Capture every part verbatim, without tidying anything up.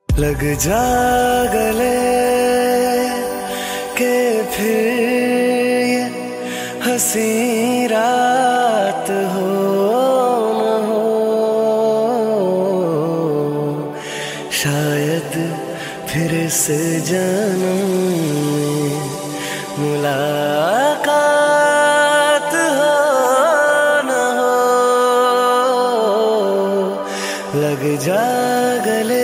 लग जा गले के फिर ये हंसी रात हो न हो, शायद फिर इस जन्म में मुलाकात हो न हो। लग जा गले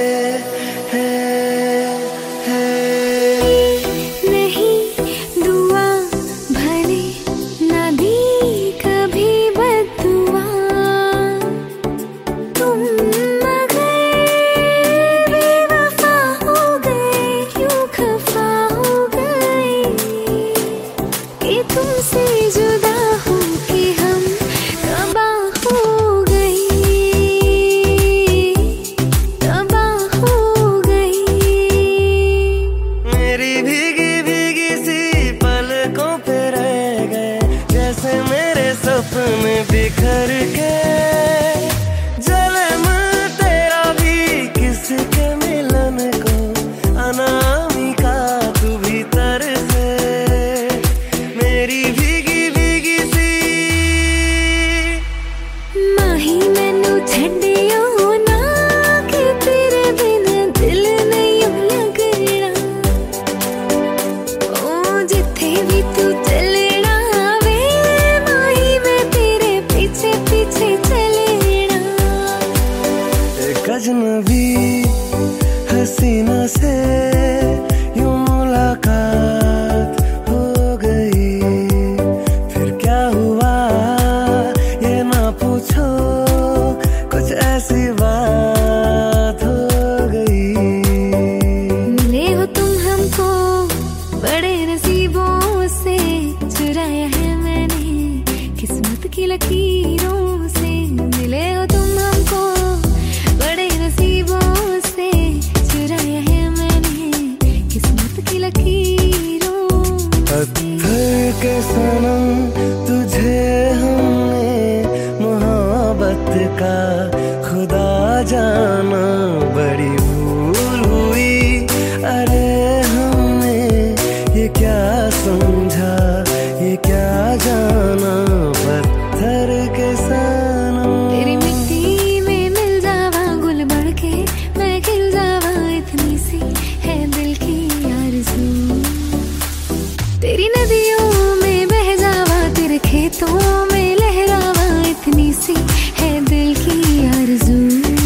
सपने बिखर के जले मैं तेरा भी किसके मिलन को, अनामिका तू भीतर से मेरी भीगी भीगी सी माही मैनू छड्डियो ना कि तेरे बिना दिल नहीं लगना। ओ जिथे भी तू चले अजनबी हसीना से यूं मुलाकात हो गई, फिर क्या हुआ ये ना पूछो, कुछ ऐसी बात हो गई। मिले हो तुम हमको बड़े नसीबों से, चुराया है मैंने किस्मत की लकीरों से। मिले हो तुम हमको बड़े नसीबों से, चुराया है मैंने किस्मत की लकीरों से। पत्थर के सनम तुझे हमने मोहब्बत का खुदा जाना, बड़ी भूल हुई अरे हमने ये क्या समझा ये क्या जाना। पत्थर के सनम तेरी मिट्टी में मिल जावा गुल बढ़ के मैं खिल जावा, इतनी सी है दिल की आरज़ू। तेरी नदियों में बह जावा, तेरे खेतों में लहरावा, इतनी सी है दिल की आरज़ू।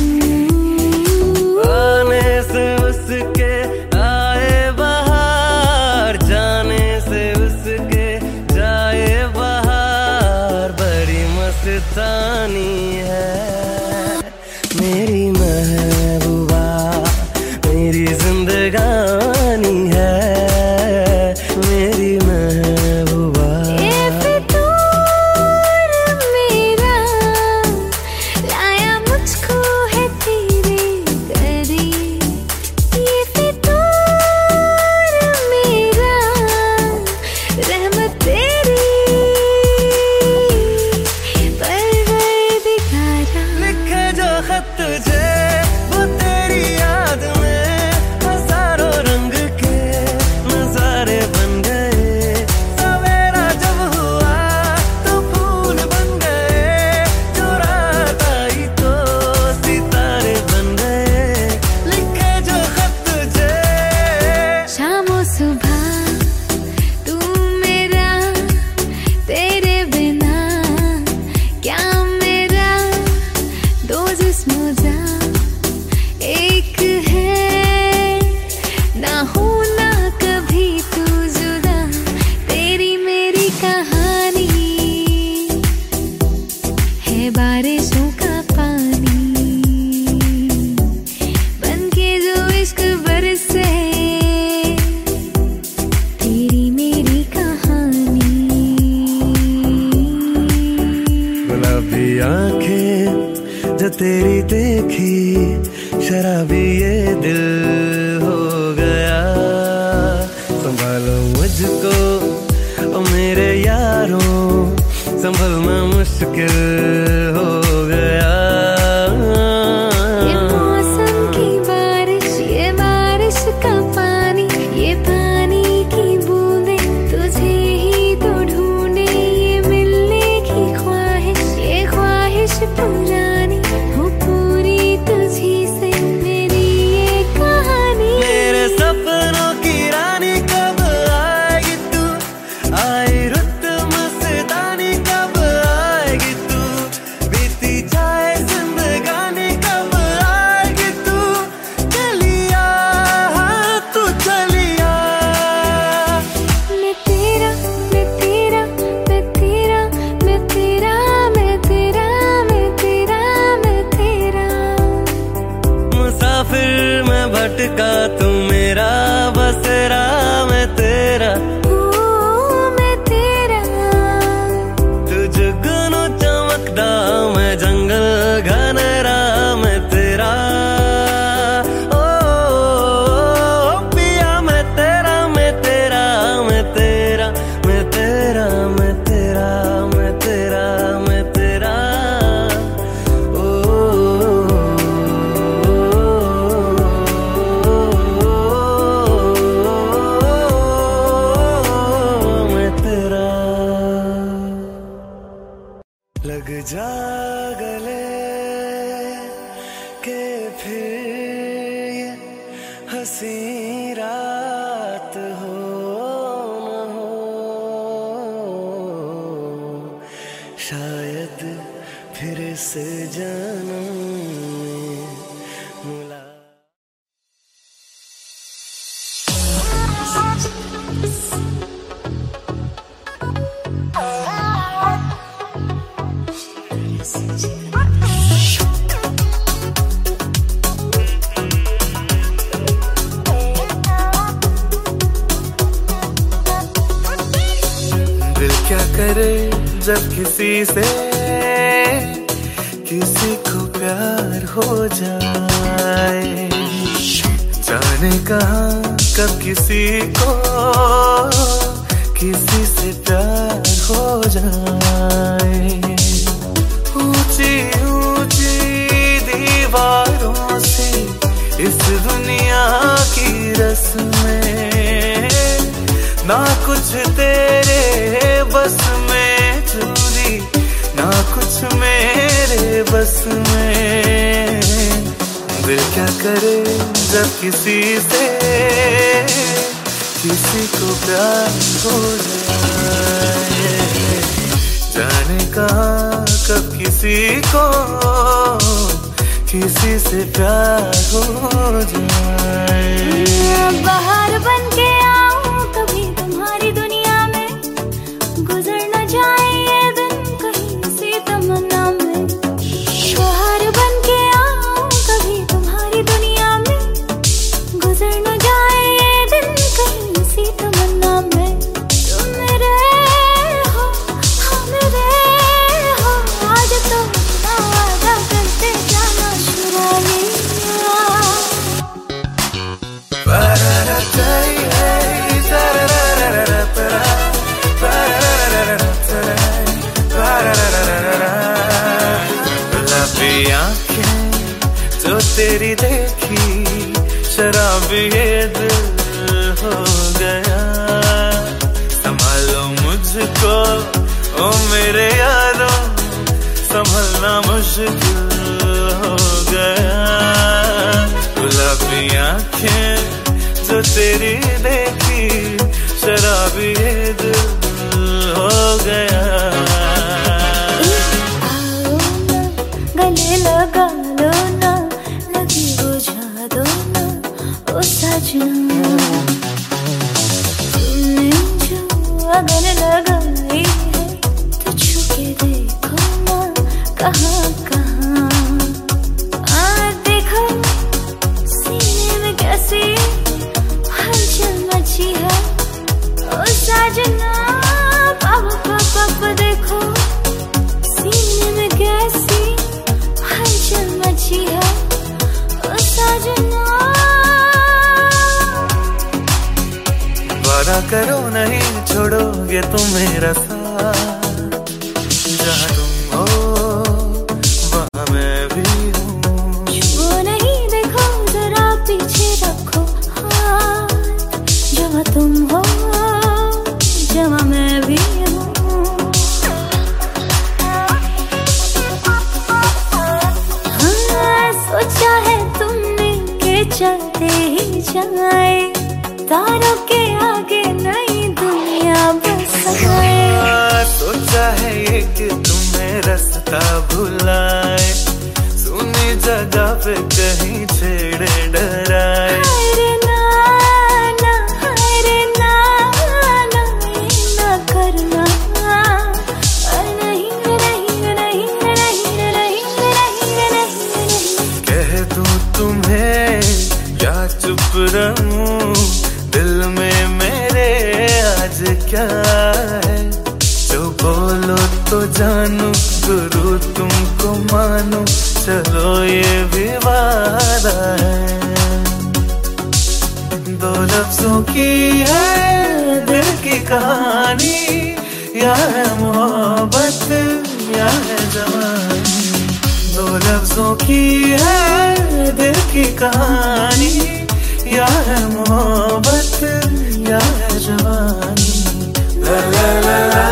आने से उसके आए बहार, जाने से उसके जाए बहार, बड़ी मस्तानी है मेरी महबूबा, मेरी जिंदगानी है मेरी महबूबा। ये फितूर मेरा लाया मुझको है तेरे करीब, ये फितूर मेरा रहमत तेरी परवरदिगारा। लिखे जो खत तुझे वो तेरी याद में हजारों रंग के नजारे बन गए, सवेरा जब हुआ तो फूल बन गए, जो रात आई तो सितारे बन गए। लिखे जो खत तुझे शाम सुबह तू मेरा, तेरे बिना क्या मेरा, दो जिस्मों जा एक है, ना होना कभी तू जुदा, तेरी मेरी कहानी है बारिशों का पानी, बनके जो इश्क बरसे तेरी मेरी कहानी। गुलाबी आंखें जो तेरी देखी, शराबी ये दिल हो गया। संभालो मुझको ओ मेरे यारों, संभलना मुश्किल हो गया। ये मौसम की बारिश फिर मैं भटका तू मेरा बसेरा मैं तेरा मैं तेरा तू जुगनू चमकदा मैं जंगल घनेरा मैं तेरा ओ पिया मैं तेरा मैं तेरा मैं तेरा मैं तेरा मैं तेरा मैं तेरा मैं तेरा ओ मैं तेरा लग जा गले के फिर ये हंसी रात हो न हो शायद फिर से जन्म में मुला दिल क्या करे जब किसी से किसी को प्यार हो जाए जाने कहाँ कब किसी को किसी से प्यार हो जाए ऊंची ऊंची दीवारों से इस दुनिया की रस्में ना कुछ तेरे बस में चूरी ना कुछ मेरे बस में दिल क्या करे जब किसी से किसी को प्यार हो जाए जाने कहाँ कब किसी को किसी से प्यार हो जाए बाहर बन के आऊं कभी तुम्हारी दुनिया में गुजर न जाए ये दिन कहीं सी तमन्ना में बाहर बन के आऊं कभी तुम्हारी दुनिया में गुजर न जाए ये दिन कहीं सी तमन्ना में तुम मेरे हो हाँ मेरे हो आज तो ना वादा करते जाना शुरानी आँखें जो तेरी देखी शराबी ये दिल हो गया संभालो मुझको ओ मेरे यारों संभलना मुश्किल हो गया गुलाबी आँखें जो तेरी देखी शराबी ये दिल हो गया गले लगा लो ना लगी बुझा दो ना ओ सजना तुमने जो अगन लगाई है तो छुके देखो ना कहाँ कहाँ आ देखो सीने में कैसी हलचल मची है ओ सजना पाप पाप देखो सीने में कैसी हलचल मची है ओ सजना वादा करो नहीं छोड़ोगे तुम मेरा साथ जहाँ तुम हो वहाँ मैं भी हूँ वो नहीं देखो जरा पीछे रखो हाथ जहाँ तुम हो जहाँ मैं भी हूँ हाँ सोचा है तुमने के चलते ही जाए तारों के आगे नई दुनिया बसाए सोचा है ये कि तुम्हें रास्ता भुलाए सुनी जगह पे कहीं छेड़े डराए रे ना ना रे ना ना ना करना नहीं नहीं नहीं नहीं नहीं नहीं नहीं कह दूं तुम्हें रहूं, दिल में मेरे आज क्या है, जो बोलो तो जानू, गुरु तुमको मानो, चलो ये भी वादा है। दो लफ्जों की है दिल की कहानी, या है मोहब्बत या है जवानी। दो लफ्जों की है दिल की कहानी, या है मोहब्बत या है जवानी। ला ला ला ला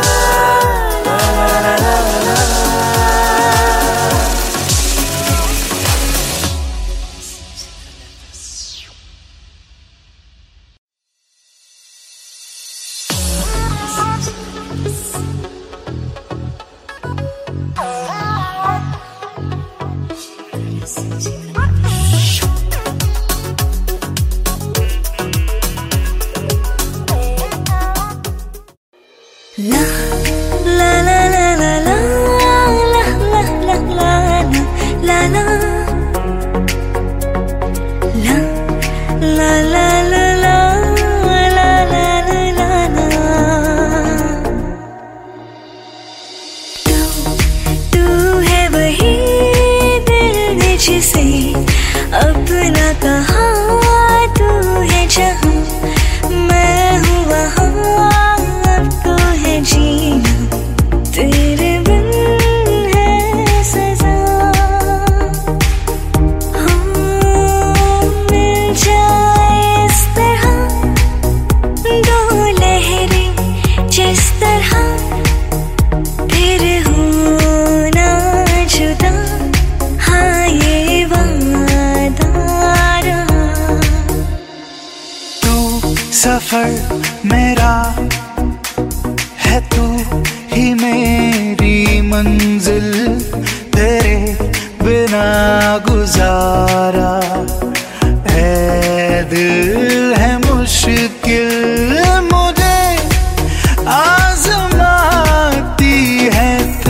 अपना कहा तू है जहाँ, मैं हूँ वहाँ, अब तो है जीना तेरे बिन है सजा। हाँ मिल जाए इस तरह दो लहरें जिस तरह, फिर होना जुदा, हाँ ये वादा रहा। तू सफर मेरा है, तू ही मेरी मंजिल, तेरे बिना गुजारा है दिल है मुश्किल, मुझे आजमाती है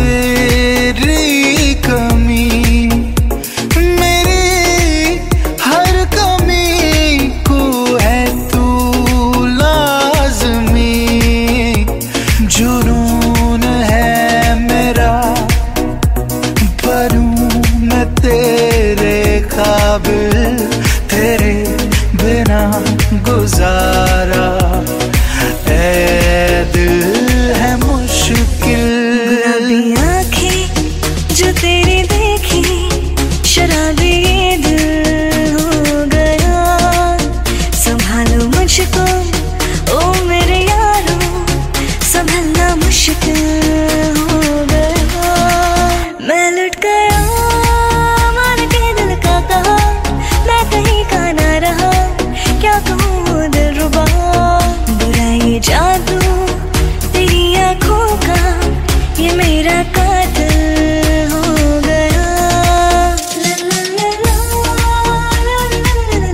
तेरी कमी, मेरी हर कमी को है तू लाज़मी। जुनून है मेरा पर हूँ मैं तेरे काबिल, तेरे बिना गुजारा ऐ दिल है मुश्किल। गुलाबी आँखें जो तेरी देखी, शराबी ये दिल हो गया, संभालो मुझको ओ मेरे यारो, संभलना मुश्किल हो गया। मैं लुट गया मान के दिल का कहा, मैं कहीं का ना रहा, क्या कहूँ दिलरुबा, बुरा ये जादू तेरी आँखों का, ये मेरा कातिल हो गया। ला ला ला ला ला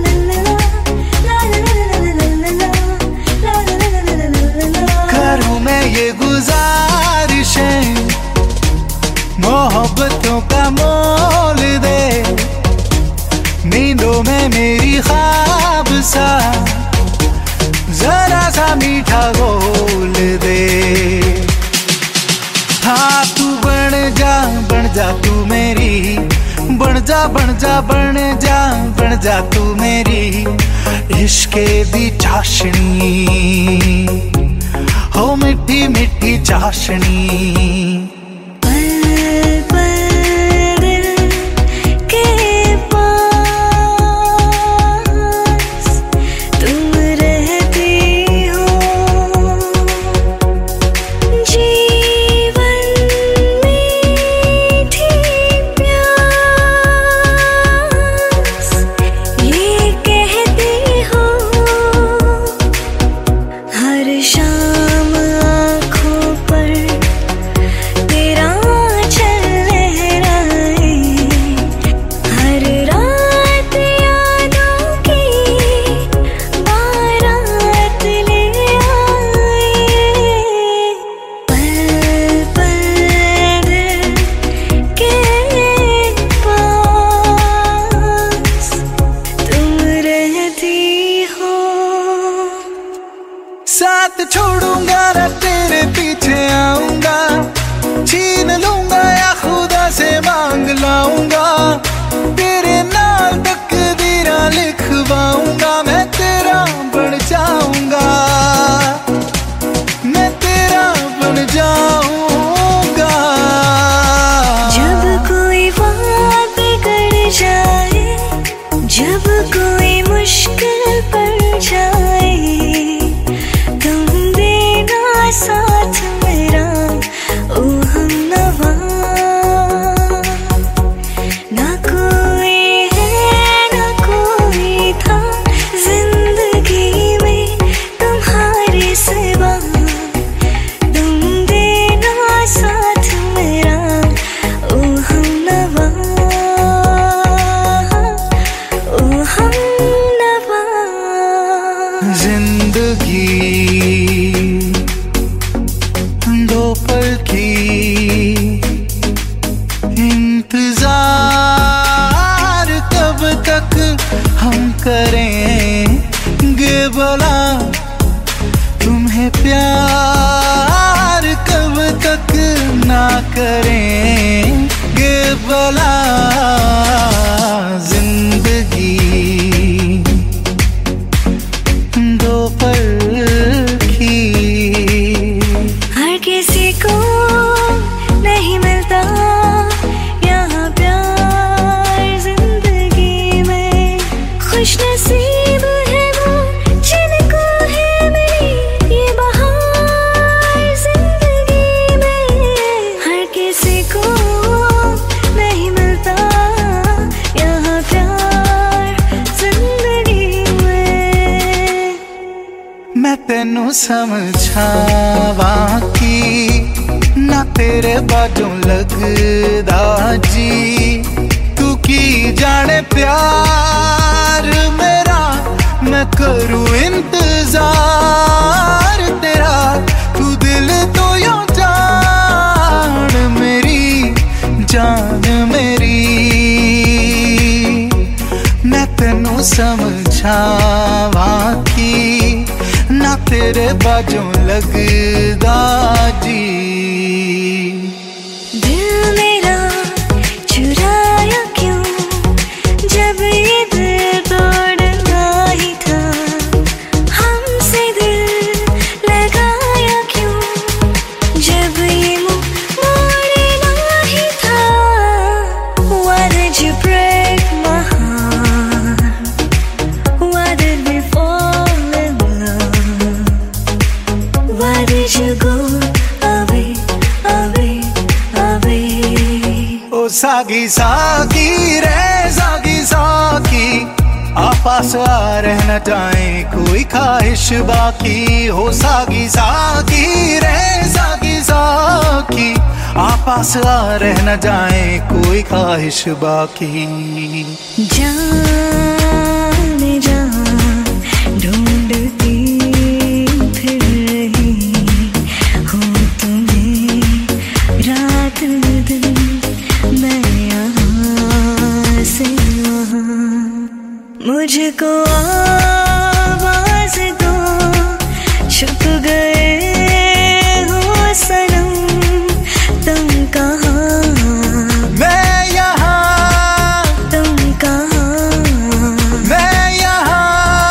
ला ला। करूँ मैं ये गुजारिशें, मोहब्बतों का मोल दे, नींदों में मेरी ख्वाब सा जरा सा मीठा बोल दे। हाँ तू बन जा बन जा तू मेरी, बन जा बन जा बन जा बन जा तू मेरी इश्क़े दी चाशनी, हो मिठी मिठी चाशनी। पल पल दिल के पास तुम रहती हो, जीवन मीठी प्यास ये कहती हो, हर शाम आँखों पर साथ छोड़ूंगा ना तेरे पीछे आऊंगा, छीन लूंगा या खुदा से मांग लाऊंगा, तेरे नाल तकदीरा लिखवाऊंगा, मैं तेरा बन जाऊंगा, मैं तेरा बन जाऊंगा। जब कोई बात बिगड़ जाए, जब कोई मुश्किल पड़ जाए, तुम देना साथ मेरा ओ हमनवा। ना कोई है ना कोई था जिंदगी में तुम्हारे सिवा, तुम देना साथ मेरा ओ हमनवा, ओ हमनवा। जिंदगी दो पल की इंतजार, कब तक हम करेंगे भला तुम्हें प्यार, कब तक ना करेंगे भला। जिंदगी दो पल की। हर किसी को नहीं मिलता यहाँ प्यार जिंदगी में, खुश नसीब है वो जिनको है मेरी ये बहार जिंदगी में। हर किसी को नहीं मिलता यहाँ प्यार जिंदगी में। मैं तेनू समझावा की ना तेरे बाजों लगदा जी, तू की जाने प्यार मेरा, मैं करूँ इंतजार तेरा, तू दिल तो यूं जान मेरी जान मेरी। मैं तेनू समझावा की ना तेरे बाजों लगदा जी। दिल मेरा चुराया क्यों जब ये दिल तोड़ना ही था, हमसे दिल लगाया क्यों जब ये मुंह मोड़ना ही था। Why did you break my heart? Why did we fall in love? Why did you go away, away, away? ओ सागी सागी रे सागी सागी, आपस आ रह न जाए कोई ख्वाहिश बाकी, हो सागी सागी रे सागी सागी, आपस आ रह न जाए कोई ख्वाहिश बाकी। जाने जा ढूंढती फिर रही हूँ तुम्हें रात दिन, मैं यहाँ से वहाँ। मुझको आवाज दो, छुप गए हो सनम, तुम कहाँ मैं यहाँ, तुम कहाँ, मैं यहाँ।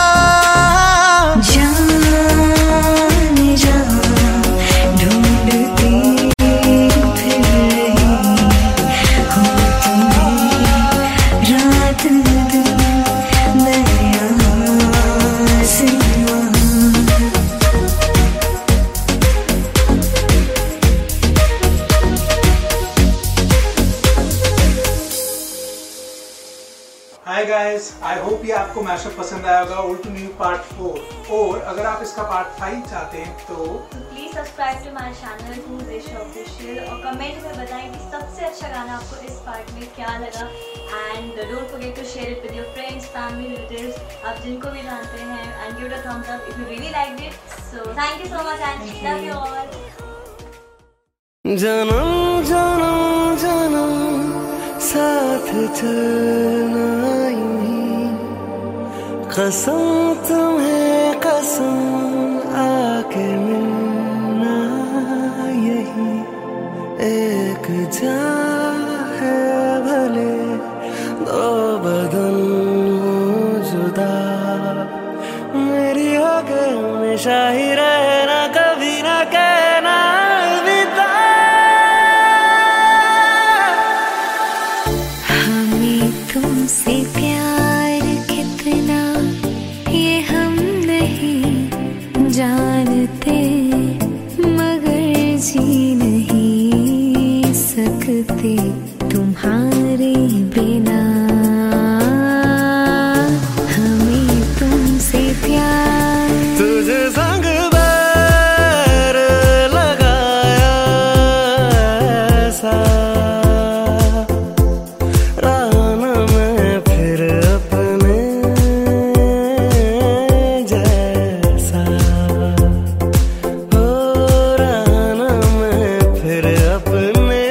जाने जा ढूंढती फिर रही हूँ तुम्हें रात दिन, मैं यहाँ से वहाँ। हाय गाइस, आई होप ये आपको मैशअप पसंद आया होगा, old to new part four. और अगर आप इसका पार्ट फाइव चाहते हैं तो please subscribe to my channel to this official, और कमेंट में बताएं कि सबसे अच्छा गाना आपको इस पार्ट में क्या लगा। And don't forget to share it with your friends, family, relatives, आप जिनको भी जानते हैं, and give it a thumbs up if you really liked it. So thank you so much and love you all. जन्म जन्म जन्म साथ चलना यूं ही, कसम तुम्हें कसम आके मिलना यही एक जान है, भले दो बदन जुदा, मेरी होके हमेशा ही रहना, कभी ना कहना अलविदा। हमें तुमसे प्यार कितना ये हम नहीं जानते, मगर जी नहीं सकते तुम्हारे बिना। हमें तुमसे प्यार, तुझे संग बैर लगाया ऐसा, राना मैं फिर अपने जैसा, हो राना मैं फिर अपने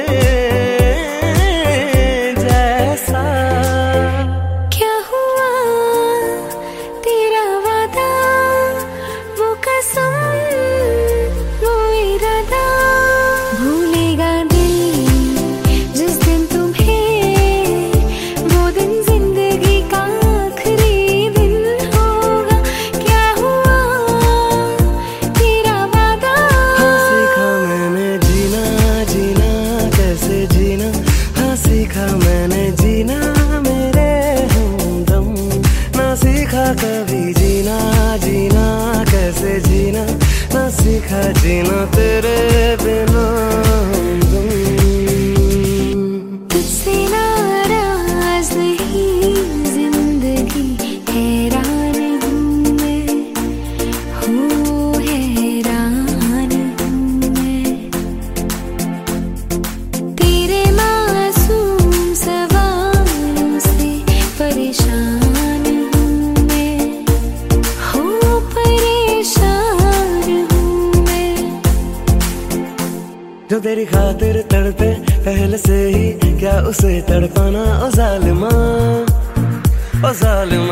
जैसा। क्या हुआ तेरा वादा, वो कसम वो इरादा, भूलेगा दिल जिस दिन तुम्हें, वो दिन जिंदगी का आखिरी दिन होगा। क्या हुआ तेरा वादा, हाँ सीखा मैंने जीना, जीना कैसे जीना, हाँ सीखा मैंने जीना मेरे हमदम, ना सीखा कभी जीना, जीना कैसे जीना, ना सीखा जीना तेरे बिना हमदम। तुझसे नाराज नहीं जिंदगी, हैरान हूँ मैं, हूँ हैरान हूँ मैं, तेरे मासूम सवालों से परेशान हूँ मैं, हूँ परेशान हूँ मैं। जो तेरी खातिर तड़पे पहले से ही, क्या उसे तड़पाना ओ जालिमा, ओ जालिमा।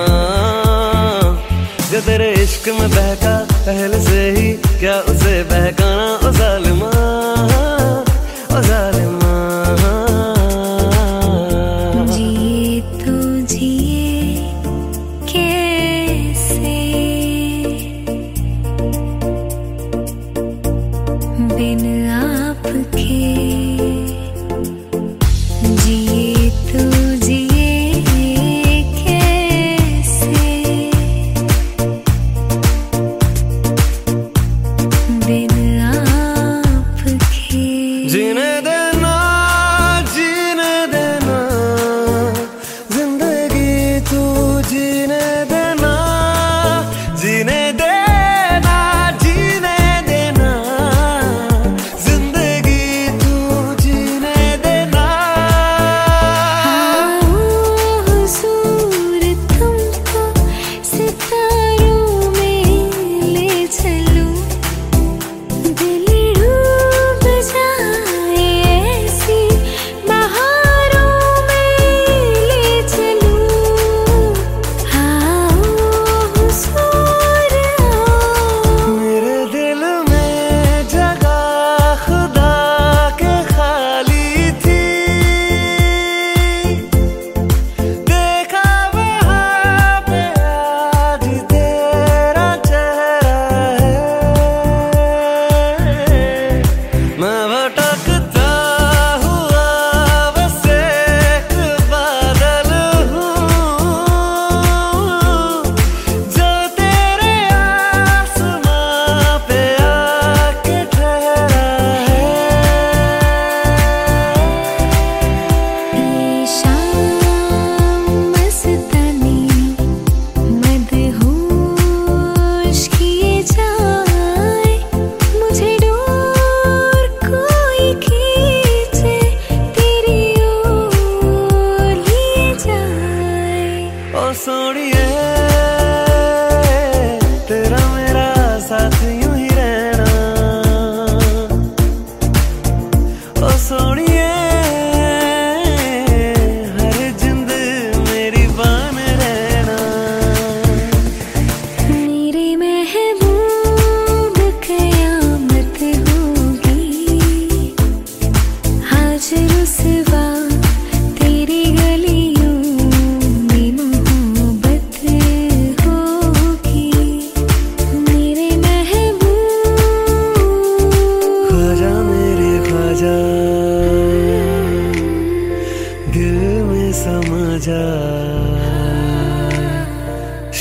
जो तेरे इश्क में बहका पहले से ही, क्या उसे बहकाना ओ जालिमा, ओ जालिमा। जिए तो जिए कैसे बिन आपके, जिए तो जिए कैसे बिन आपके।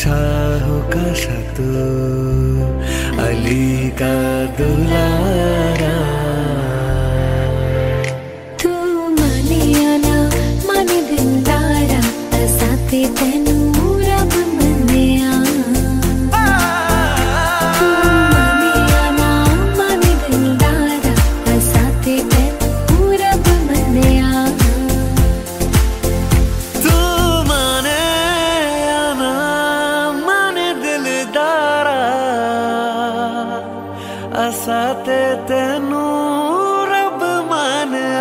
शाहों का शतू अली का दुलारा। तू माने या ना माने दिलदारा असाते तेनू रब मन्निया। तू माने या ना माने दिलदारा असाते तेनू रब मन्निया। तू माने या ना माने दिलदारा असाते तेनू रब मानिया।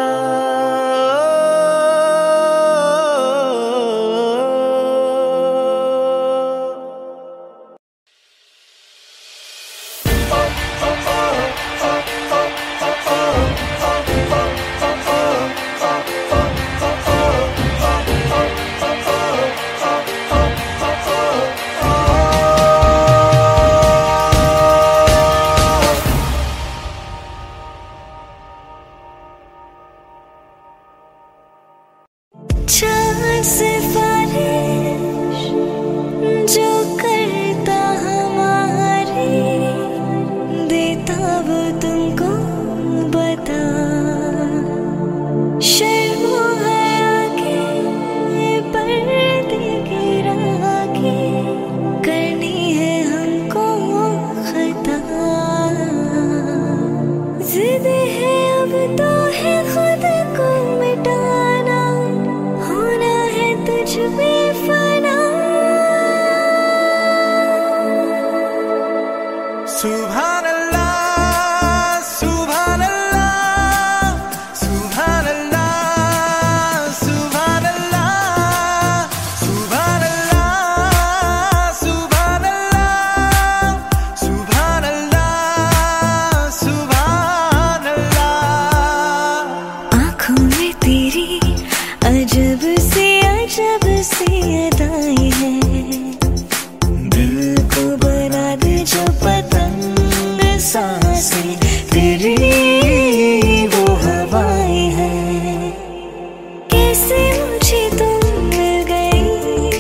चाँद सिफारिश जो करता हमारी देता वो तुमको बता। शर्मो है आगे पर्दे गिरा के करनी है हमको खता। जिद है अब तो है खुद को मिटाना होना है तुझ में फना। सुभान अल्लाह सुभान अल्लाह सुभान अल्लाह सुभान अल्लाह सुभान अल्लाह सुभान अल्लाह सुभान अल्लाह सुभान अल्लाह। आँखों में तेरी अजब सी अजब सी अदाएं हैं। दिल को बना दे जो पतंग सांसें तेरी वो हवाएं हैं। कैसे मुझे तुम मिल गई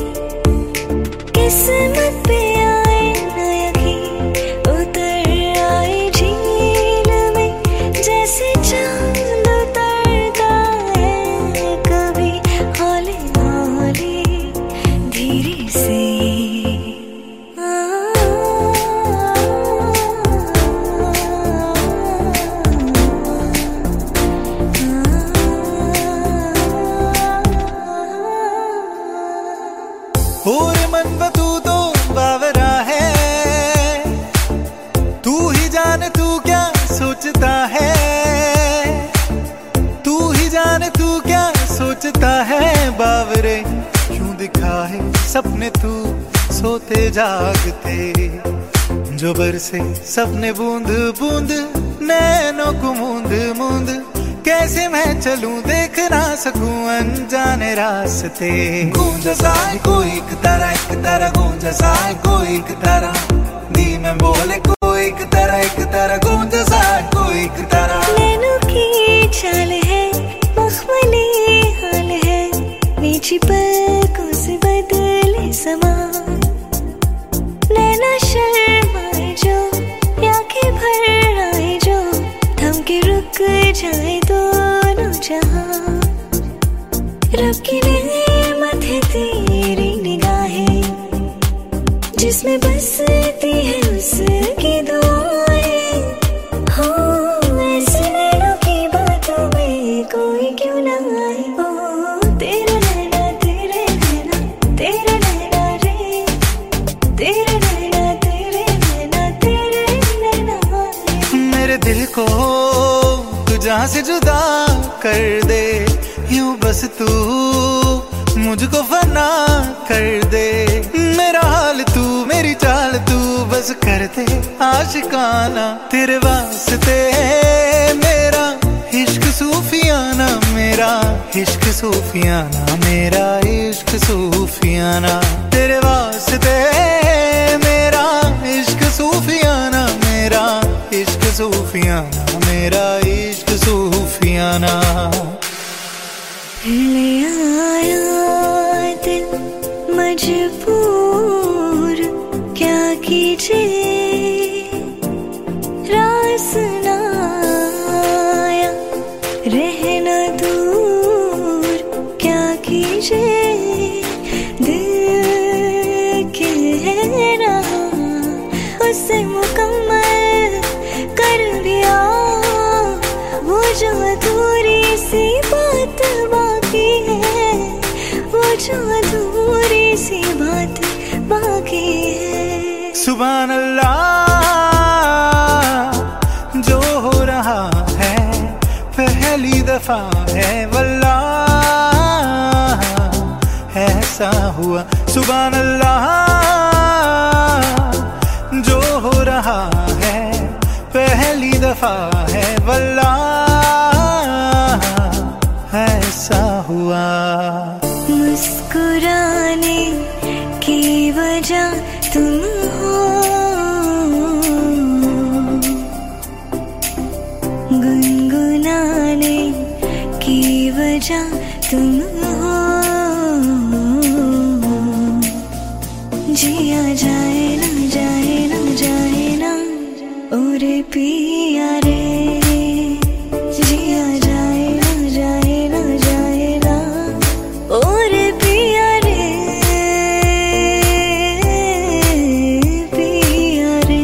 किस्मत पे आए न यकीन उतर आए झील में जैसे चांद उतरता है कभी हौले हौले धीरे से। और मन व तू तो बावरा है। तू ही जाने तू क्या सोचता है। तू ही जाने तू क्या सोचता है। बावरे क्यों दिखा है सपने तू सोते जागते। जो बरसे सपने बूंद बूंद नैनों को मूंद मूंद। कैसे मैं चलूं देख ना सकूं अनजाने रास्ते। गूंजा सा है कोई एक तरह एक तरह गूंजा सा है कोई एक तरह। दी में बोले कोई एक तरह एक तरह गूंजा सा है कोई एक तरह। नैनों की चाल है मखमली हाल है नीची पलकों से बदले समा। नैना शर्माए जो आंखें भर आए जो थम के रुक जाए दोनों जहां। रब की नेमत है तेरी निगाहें जिसमें बसती है उसकी दुआएं। हो ऐसे नैनों की बातों में कोई क्यों ना आए। ओ तेरे नैना तेरे नैना तेरे नैना रे तेरे नैना तेरे नैना तेरे नैना। मेरे दिल को तू जहां से जुदा कर दे। यूं बस तू मुझको फना कर दे। मेरा हाल तू मेरी चाल तू बस कर दे आशिकाना। तेरे वास्ते मेरा इश्क सूफियाना मेरा इश्क सूफियाना मेरा इश्क सूफियाना। तेरे वास्ते मेरा इश्क सूफियाना मेरा इश्क सूफियाना मेरा इश्क सूफियाना। ले आया दिल मजबूर दूर क्या कीजिए, रास ना आया रहना दूर क्या कीजिए, दिल कह रहा उसे मुकम्मल कर दिया, वो जो अधूरी सी बात बाकी है, वो जो अधूरी सी बात बाकी है। सुभान अल्लाह, जो हो रहा है पहली दफा है वल्लाह, ऐसा हुआ। सुभान अल्लाह, जो हो रहा है पहली दफा है वल्लाह, ऐसा हुआ। मुस्कुराने की वजह तुम हो, गुनगुनाने की वजह तुम हो, जिया जाए ना जाए ना जाए ना और पिया रे, जिया जाए ना जाए ना जाए ना और पिया रे, पिया रे।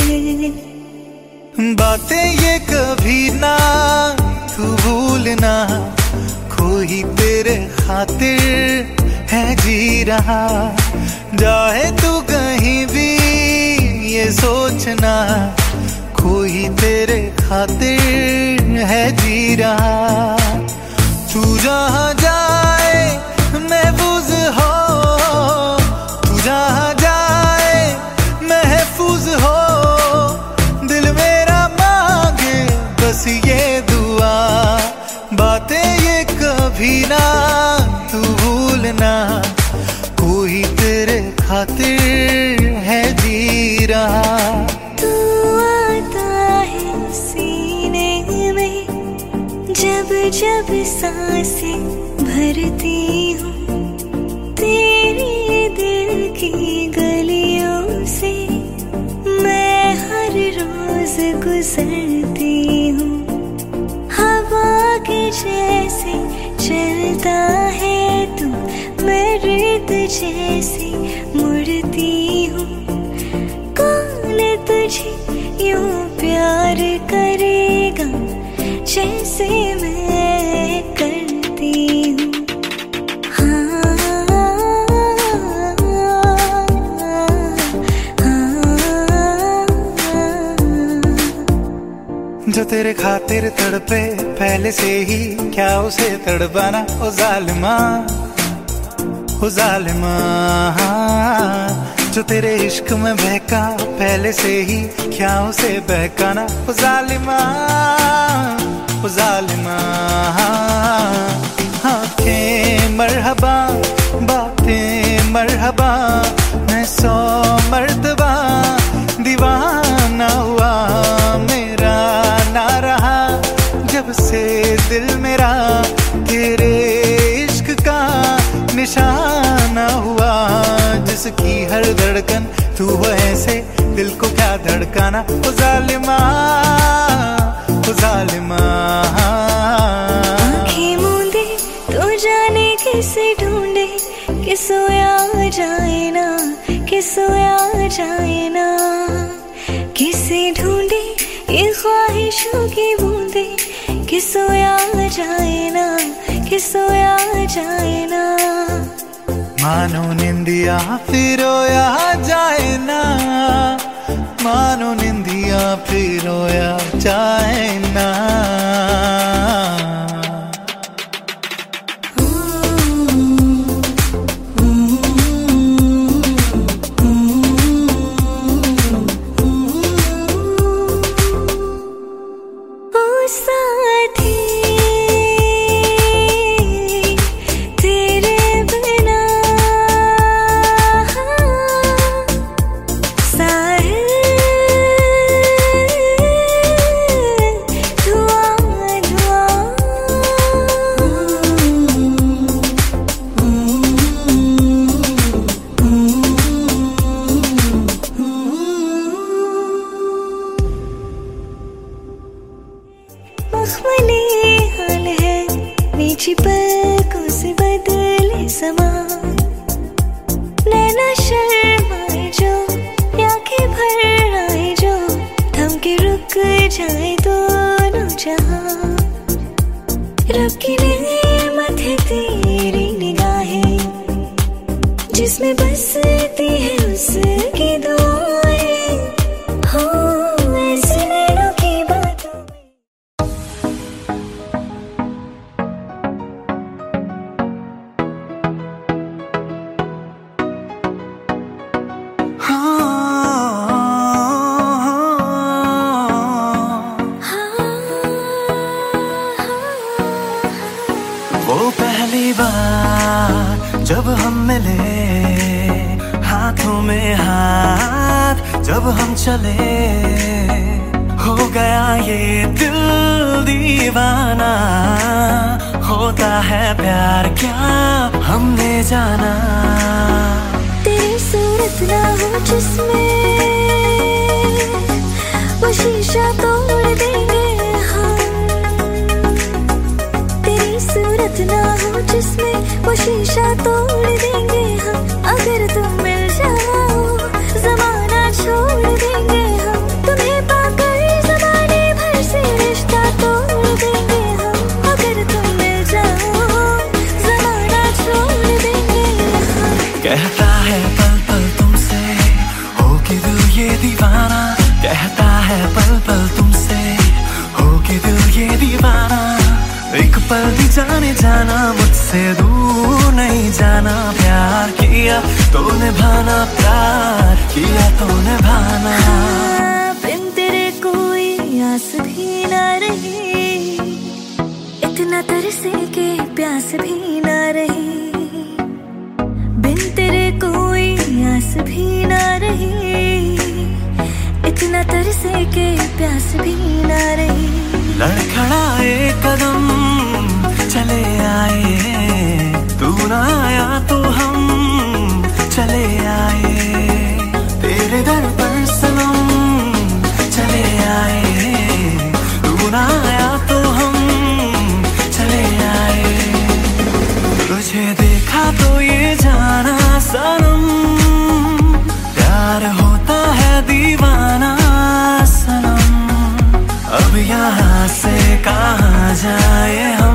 बातें ये कभी ना तू भूलना, कोई तेरे खातिर है जी रहा, जाए तू कहीं भी ये सोचना, कोई तेरे खातिर है जी रहा। तू जहाँ जाए महफूज हो, तू जहाँ जाए महफूज हो, दिल मेरा मांगे बस ये दुआ, बातें ये कभी ना तू भूलना, कोई तेरे खातिर है जी रहा। तू आता है सीने में जब जब सांसें भरती हूँ, तेरे दिल की गलियों से मैं हर रोज गुजरती हूँ, हवा के जैसे चलता है तू, मैं रेत जैसे मुड़ती हूँ, कौन तुझे यूं प्यार करेगा जैसे मैं करती हूँ। हाँ, हाँ, जो तेरे खातिर तड़पे पहले से ही क्या उसे तड़पाना, ओ जालिमा ओ जालिमा, जो तेरे इश्क में बहका पहले से ही क्या उसे बहकाना, ओ जालिमा ओ जालिमा। आँखें मरहबा बातें मरहबा, मैं सौ मर्तबा दीवाना हुआ, मेरा ना रहा जब से दिल मेरा तेरे इश्क का निशाना हुआ, जिसकी हर धड़कन तू हो ऐसे दिल को क्या धड़काना, ओ जालिमा ओ जालिमा। आँखें मूंदे तो जाने किसे ढूंढे, कि सोया जाए ना कि सोया जाए ना, किसे ढूंढे ये ख्वाहिशों की बूंदे, कि सोया जाए ना कि सोया जाए ना। मानो निंदिया फिर रोया जाए ना, मानो निंदिया फिर रोया जाए ना। तू कब हम चले, हो गया ये दिल दीवाना। होता है प्यार क्या हमने जाना। तेरी सूरत ना हो जिसमें वो शीशा तोड़ देंगे हम। तेरी सूरत ना हो जिसमें वो शीशा तोड़ देंगे हम। अगर तुम मिल जाओ जमाना छोड़ देंगे हम। तुम्हें पाकर ज़माने भर से रिश्ता तोड़ देंगे हम। अगर तुम मिल जाओ ज़माना छोड़ देंगे हम। कहता है पल पल तुमसे हो कि दिल ये दीवाना। कहता है पल पल तुमसे हो कि दिल ये दीवाना। एक पल भी जाने जाना मुझसे दूर नहीं जाना। प्यार किया तो निभाना, प्यार किया तो निभाना। हाँ, बिन तेरे कोई आस भी ना रही, इतना तरसे के प्यास भी ना रही। बिन तेरे कोई आस भी ना रही, इतना तरसे के प्यास भी ना रही। लड़खड़ाए कदम चले आए, तू ना आया तो हम चले आए। तेरे दर पर सनम चले आए, तू ना आया तो हम चले आए। तुझे देखा तो ये जाना सनम, प्यार होता है दीवाना सनम। अब यहाँ से कहाँ जाए हम,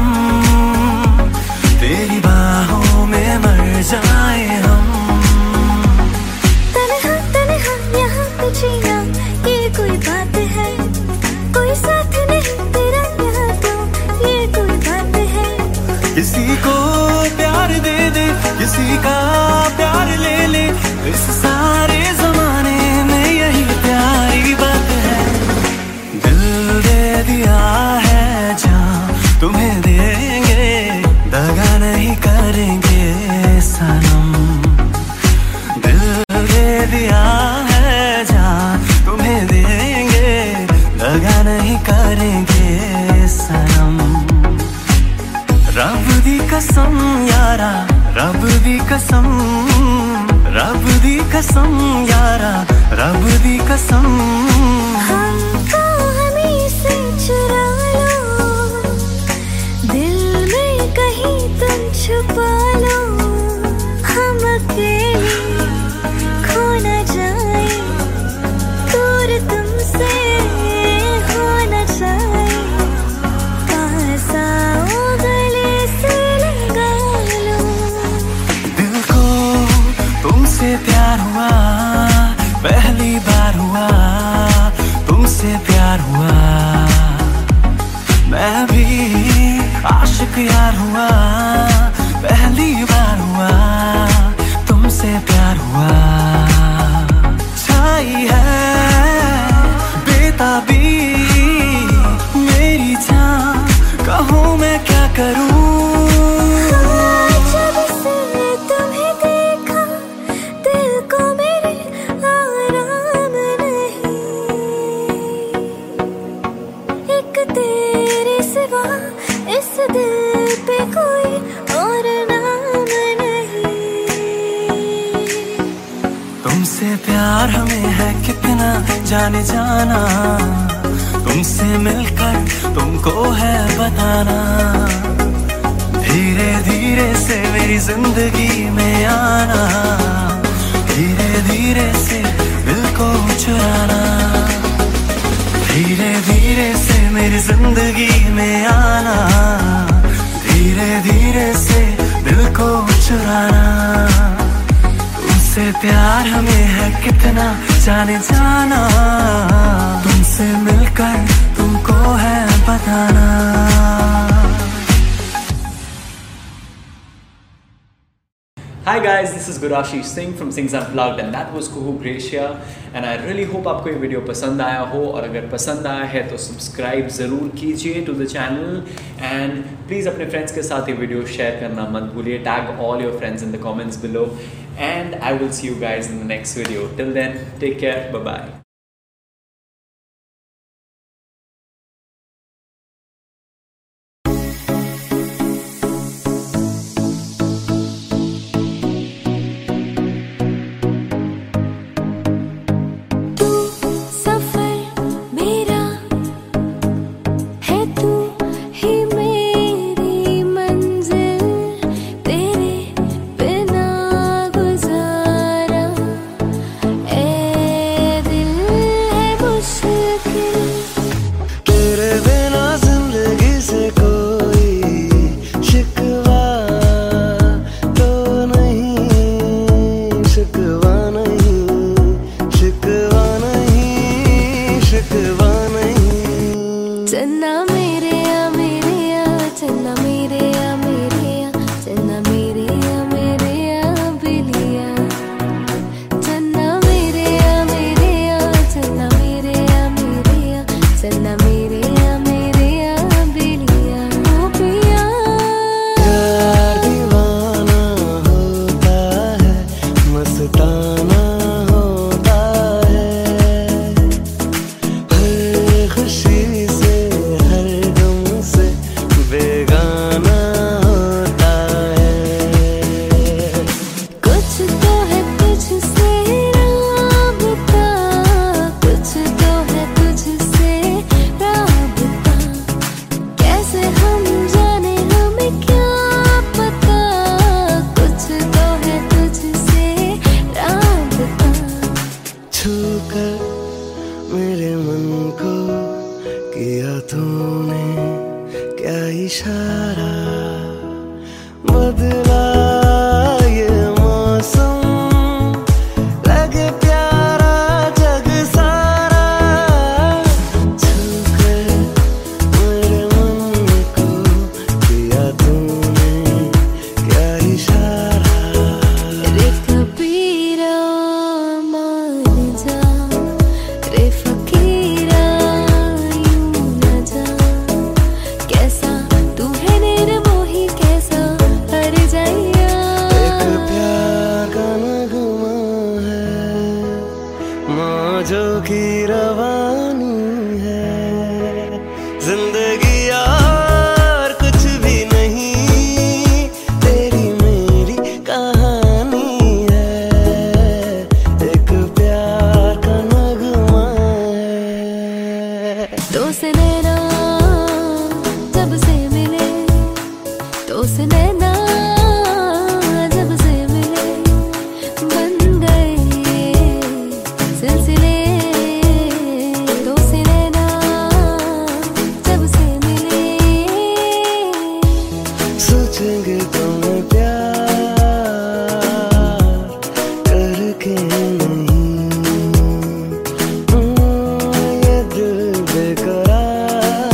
तेरी बाहों में मर जाए हम। तन्हा तन्हा यहाँ पे जीना ये कोई बात है, कोई साथ नहीं तेरा यहाँ तो ये कोई बात है। किसी को प्यार दे दे, किसी का प्यार ले ले, इस सारे जमाने में यही प्यारी बात है। दिल दे दिया है जहाँ तुम्हें देंगे, दगा नहीं करेंगे सनम। दिल दे दिया है जहाँ तुम्हें देंगे, दगा नहीं करेंगे सनम। रब दी कसम यारा, रब दी कसम, रब दी कसम यारा, रब दी कसम। हमको हमें से चुरा लो, दिल में कहीं तुम छुपा लो। हम अकेले खो न जाए, दूर तुमसे हो न जाए। पास आओ गले से लगा लो। दिल को तुमसे प्यार हुआ, पहली बार हुआ तुमसे प्यार हुआ। मैं भी आशिक यार हुआ, पहली बार हुआ तुमसे प्यार हुआ। छाई है बेताबी मेरी जान, कहूँ मैं क्या करूँ। जब से तुम्हें देखा दिल को मेरे आराम नहीं। एक तेरे सिवा इस दिल पे कोई और नाम नहीं। तुमसे प्यार हमें है कितना जाने जाना, तुमसे मिलकर तुमको है बताना। धीरे धीरे से मेरी जिंदगी में आना, धीरे धीरे से दिल को चुराना। धीरे धीरे से मेरी जिंदगी में आना, धीरे धीरे से दिल को चुराना। तुमसे प्यार हमें है कितना जाने जाना, तुमसे मिलकर तुमको है बताना। Hi guys, this is Gurashish Singh from Sings Unplugged and that was Kuhu Gracia and I really hope आपको ये वीडियो पसंद आया हो और अगर पसंद आया है तो सब्सक्राइब ज़रूर कीजिए to the channel and please अपने फ्रेंड्स के साथ ये वीडियो शेयर करना मत भूलिए. Tag all your friends in the comments below and I will see you guys in the next video. Till then take care, bye bye. मेरे मन को किया तूने क्या इशारा, बदला ये मौसम लगे प्यारा जग सारा, छूकर मेरे मन को किया तूने क्या इशारा. रे कबीरा मान जा, रे फकीरा यूं न जा, कैसा तू है निर्मोही कैसा हर जाइया. एक प्यार का नगमा है मौजों की रवानी है, जिंदगी यार कुछ भी नहीं तेरी मेरी कहानी है, एक प्यार का नगमा है. तो से नैना जब से मिले, तो से नैना जब से मिले, बन गए सिलसिले. तो से नैना जब से मिले, सोचेंगे तुम्हें प्यार करके नहीं, ये दिल बेकरार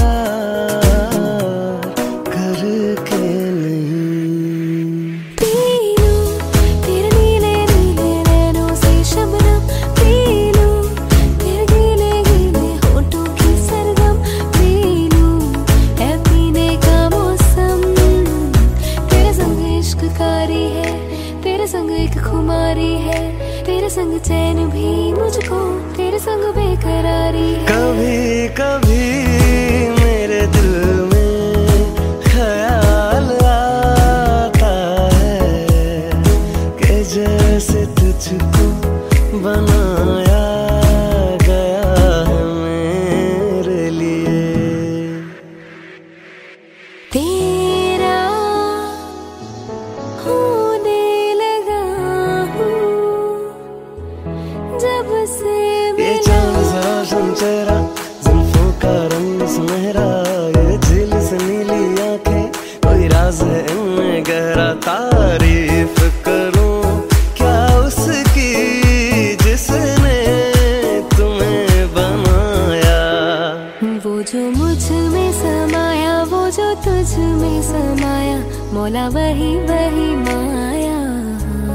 करके नहीं. पी लूं तेरे नीले नीले नैनों से शबनम, पी लूं तेरे गीले गीले होठों की सरगम, पी लूं है पीने का मौसम. तेरे संग इश्क कारी है, तेरे संग एक खुमारी है, तेरे संग चैन भी मुझको, तेरे संग बेकरारी है. कभी कभी मेरे दिल में ख्याल आता है कि जैसे तुझको बनाया गया है मेरे लिए. तेरा होने लगा हूँ जब से ये मिला. चांद सा रोशन चेहरा, जुल्फों का रंग सुनहरा, ये झील से नीली आंखें, कोई राज है इनमें गहरा. तारीफ करूं क्या उसकी जिसने तुम्हें बनाया, वो जो मुझ में समाया, वो जो तुझ में समाया, मौला वही वही माया.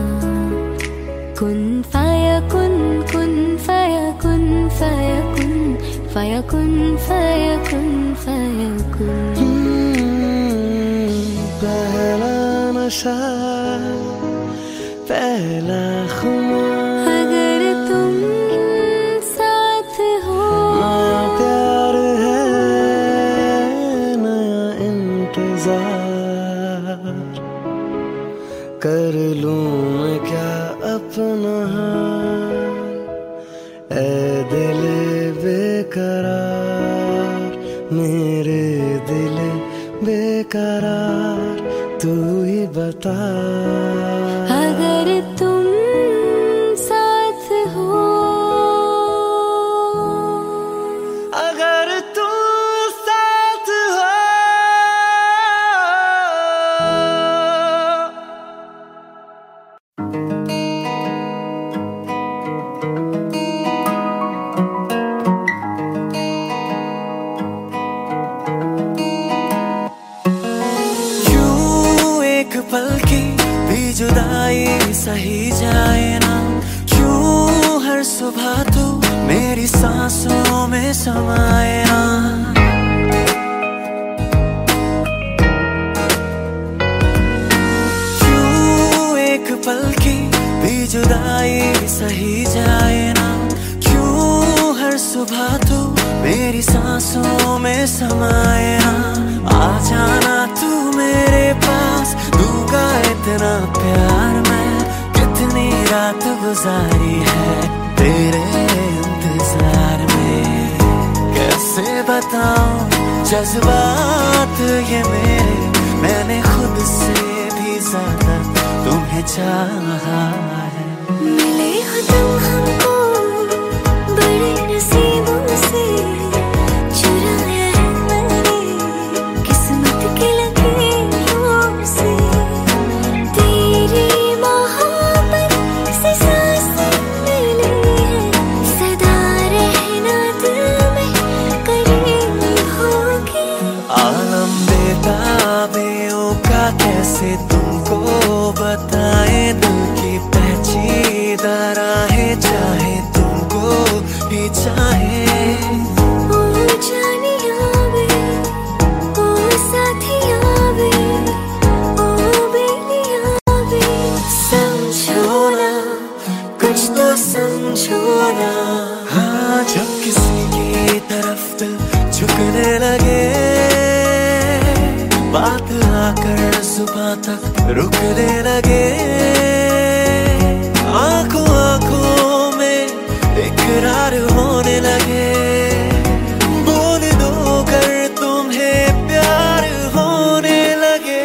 फयकुन फयकुन फयकुन। पहला नशा पहला खुमार, अगर तुम साथ हो नया प्यार है नया इंतजार, कर लूं मैं क्या अपना हाल, ऐ दिल बेकरार मेरे दिल बेकरार, तू ही बता। अगर तुम साथ हो, अगर तुम साथ हो, पल की भी जुदाई सही जाए ना, क्यों हर सुबह तू मेरी सांसों में समाए ना। क्यों एक पल की भी जुदाई सही जाए ना, क्यों हर सुबह तू मेरी सांसों में समाए ना। आ जाना तू मेरे पास, दूंगा इतना प्यार मैं, कितनी रात गुजारी है तेरे इंतजार में। कैसे बताऊं जज्बात ये मेरे, मैंने खुद से भी ज्यादा तुम्हें चाहा है। मिले हो तुम हमको बड़े नसीबों से, चुराया है मैंने किस्मत की लकीरों से। तेरी मोहब्बत से सांसें मिली है, सदा रहना दिल में करीब होगी। आलम बेताबियों का कैसे तुमको बताए, दिल की पेचीदा राहें चाहे तुमको भी चाहे। ओ जानिया वे, ओ साथिया वे, ओ बेलिया वे, समझो ना कुछ तो समझो ना। हाँ जब किसी की तरफ दिल झुकने लगे, बात आकर जुबां तक रुकने लगे, आंखों आंखों में इकरार होने लगे, बोल दो कर तुम्हें प्यार होने लगे।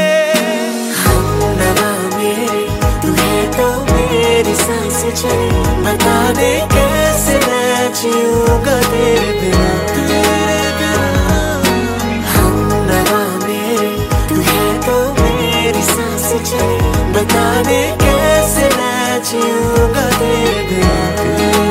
हमनवा मेरे तू है तो मेरी सांस चले, बता दे कैसे मैं जीऊंगा तेरे बिना, तेरे बिना। हमनवा मेरे तू है तो मेरी सांस चले, बता दे कैसे मैं जीऊंगा तेरे बिना, तेरे बिना।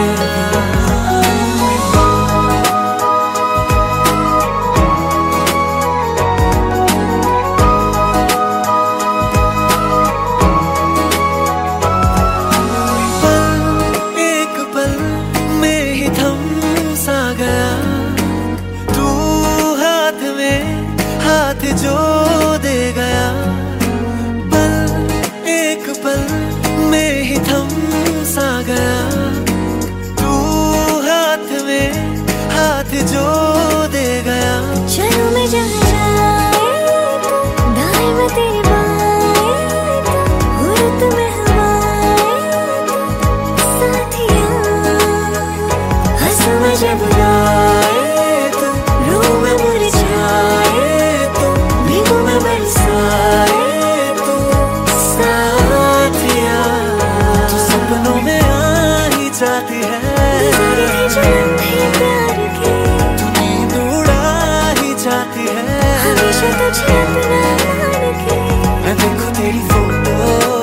जो दे गया पल, एक पल में ही थम सा गया, तू हाथ में हाथ जो दे गया। चलो मैं जहाँ जाए तो दाएं में तेरे बाएं तो, हुर्रत में हवाएं तो साथिया, हंस में जब गाए तो, रूह में मुरझाए तो, भीगू में बरसाए तो साथिया। तू सपनों में आ ही जाती है, गुजारे हैं जन्म भी प्यार के, तू नींद उड़ा ही जाती है, हमेशा तुझे अपना मान के। मैं देखूं तेरी फोटो,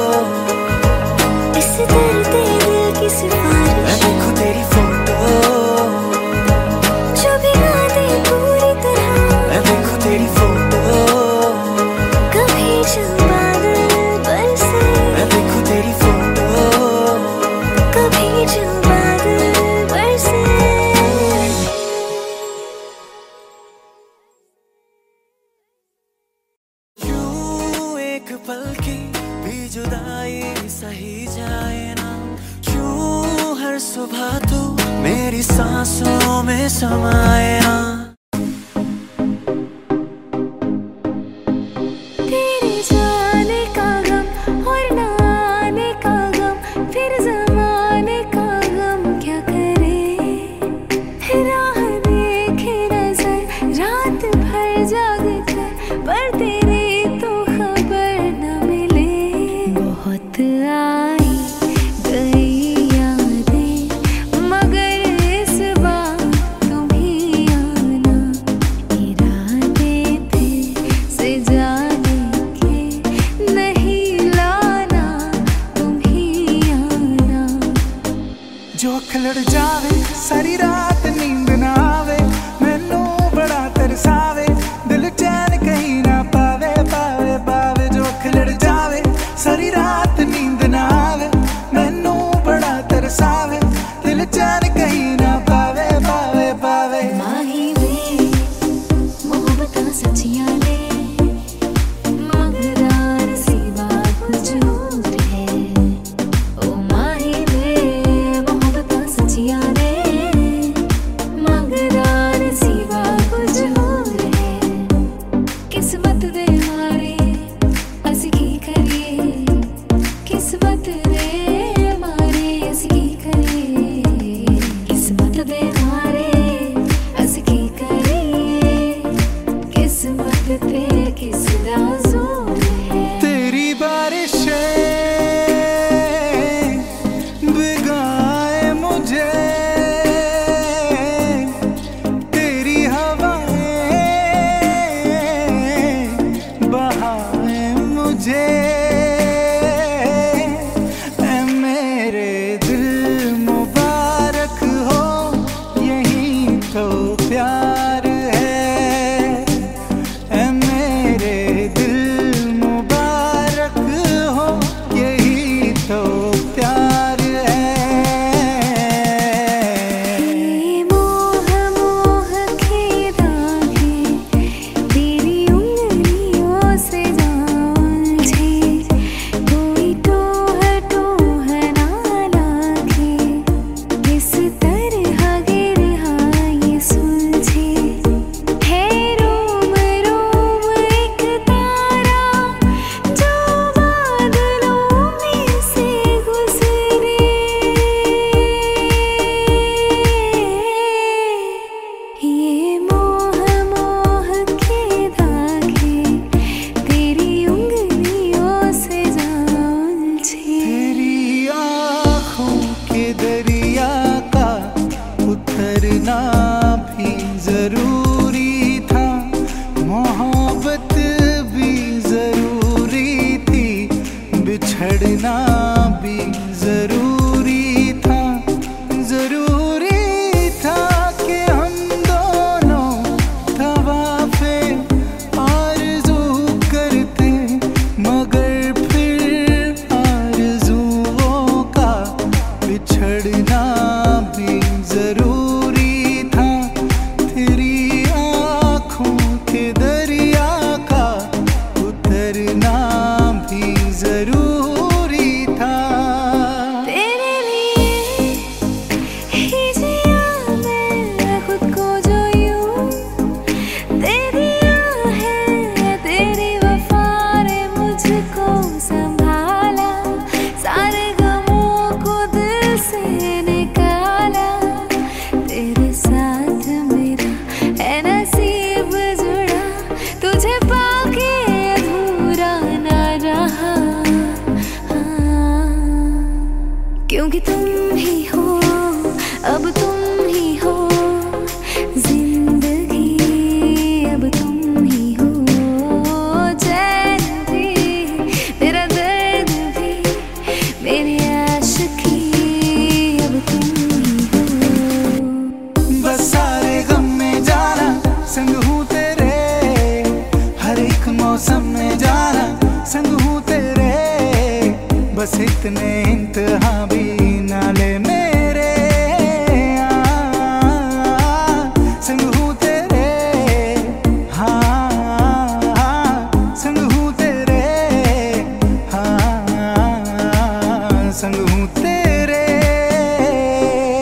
इस दर्द दिल की सिफारिश, मैं देखूं तेरी फोटो, जो भिगा दे पूरी तरह। मैं देखूं तेरी फोटो, कभी जो बादल बरसे, मैं देखूं तेरी फोटो, कभी जो बादल बरसे। सुबह तू मेरी सांसों में समाए ना। तेरे जाने का गम और ना आने का गम, फिर जमाने का गम क्या करे। राह देखे नजर रात भर जाग कर, पर तेरी तो खबर न मिले। बहुत आई गई यादें, मगर इस बार तुम ही आना। इरादे थे से जाने के, नहीं लाना तुम ही आना। जो अख लड़ जावे सारी रात नींद ना आवे, मैनू बड़ा तरसावे, दिल चैन कहीं ना पावे पावे पावे। जो अख लड़ जावे सारी रात नींद ना आवे, मैनू बड़ा तरसावे, दिल चैन कहीं ना पावे पावे पावे। माही वे मोहब्बतां सच्चियां ने, मगरार सी बात कुछ और है। ओ माही वे मोहब्बतां सच्चियां ने, मगरार सी बात कुछ और है। किस्मत दे मारे असीं की करिए, किस्मत दे मारे असीं की करिए। किस्मत दे मारे असीं की करिए, किस्मत ते किस दा जोर है। तेरी बारिशें भिगाए मुझे, तेरी हवाएं बहाए मुझे। ऐ मेरे दिल मुबारक हो, यही तो प्यार है। ऐ मेरे दिल मुबारक हो, यही तो प्यार है। ये मोह मोह के दागे, तेरी उंगलियों से जालझे। कोई टोह टोह ना लागे, इस तरह गिर ये सुलझे। है रोम रोम एक तारा, जो बादलों में से गुजरे। ये मोह मोह के धागे, तेरी उंगलियों से जालझे। तेरी आँखों के दरिया का उतरना भी जरूरी था, मोहब्बत भी जरूरी थी, बिछड़ना भी जरूरी था। जरूरी था कि हम दोनों तवाफ़े आरज़ू करते, मगर फिर आरज़ुओं का बिछड़ना भी जरूरी था। तेरी आँखों के दरिया का उतरना भी जरूरी था। तेरे लिए ही जिया मैं खुद को, जो यूं दे दिया है। तेरी वफा ने मुझको संभाला, सारे गमों को दिल से निकाला। तेरे साथ मेरा है नसीब जुड़ा, तुझे पाके अधूरा ना रहा। क्योंकि तुम ही हो, अब तुम ही हो जिंदगी, अब तुम ही हो चैन भी, मेरा दर्द भी, मेरी आशिकी, अब तुम ही हो। बस सारे गम में जाना संग हूँ तेरे, हर एक मौसम में जाना संग हूँ तेरे। बस इतने इंतहा भी ना ले मेरे, आ, संग हूँ तेरे। हाँ संग हूँ तेरे, हाँ संग हूँ तेरे।